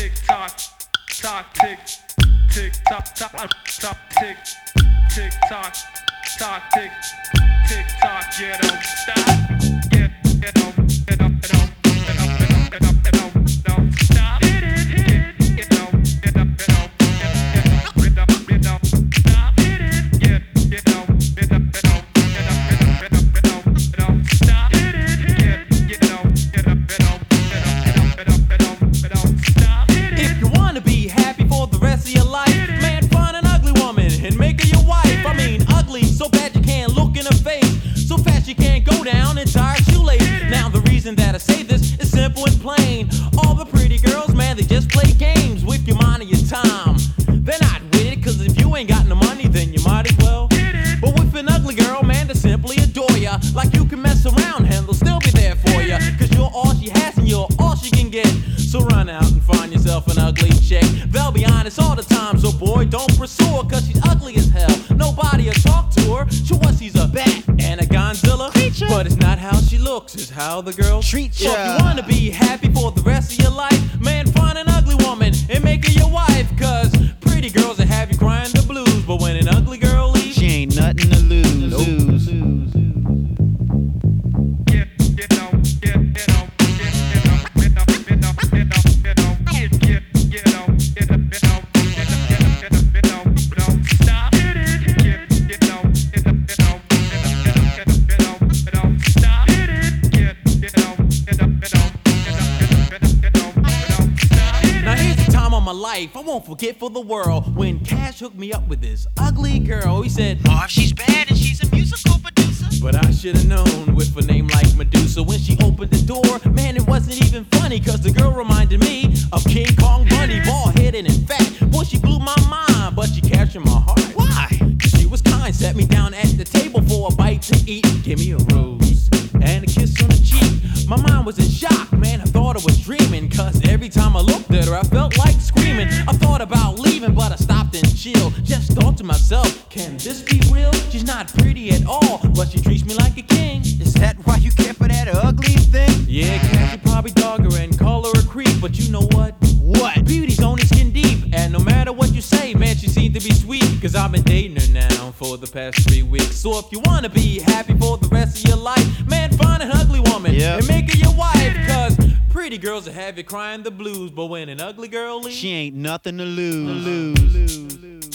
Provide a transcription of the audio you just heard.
tick tock, tock tick, tick tock, tock, tock tick, tick tock, tock tick, tick tock. Yeah, don't stop. Yeah, don't stop. Yeah, don't stop. So bad you can't look in her face, so fast you can't go down and tie her shoelace. Now the reason that I say this is simple and plain. All the pretty girls, man, they just play games with your money and your time. They're not with it, cause if you ain't got no money, then you might as well. But with an ugly girl, man, they simply adore ya. Like you can mess around and they'll still be there for ya, cause you're all she has and you're all she can get. So run out and find yourself an ugly chick. They'll be honest all the time, so boy, don't pursue her, cause she's ugly as hell. Nobody will talk to her. Sure, she's a bat and a Godzilla creature, but it's not how she looks, it's how the girl treats ya. So if you wanna be happy for the rest of your life, man, find an ugly woman and make her your wife. Cause pretty girls will have you crying the blues, but when an ugly girl leaves, she ain't nothing to lose. life, I won't forget for the world when Cash hooked me up with this ugly girl. He said, oh, if she's bad and she's a musical producer. But I should've known with a name like Medusa. When she opened the door, man, it wasn't even funny, cause the girl reminded me of King Kong Bundy, bald-headed and fat. Boy, she blew my mind, but she captured my heart. Why? Cause she was kind, set me down at the table for a bite to eat. Give me a rose and a kiss on the cheek. My mind was in shock, man, I thought I was dreaming, cause every time I looked at her, I felt like screaming. I thought about leaving, but I stopped and chilled. Just thought to myself, can this be real? She's not pretty at all, but she treats me like a king. Is that why you care for that ugly thing? Yeah, Cash would probably dog her and call her a creep, but you know what? What? Beauty's only skin deep, and no matter what you say, man, she seemed to be sweet. Cause I've been dating her now for the past 3 weeks. So if you wanna be happy for the rest of your life, man, find an ugly woman and make her your wife. Cause pretty girls will have you crying the blues, but when an ugly girl leaves, she ain't nothing to lose.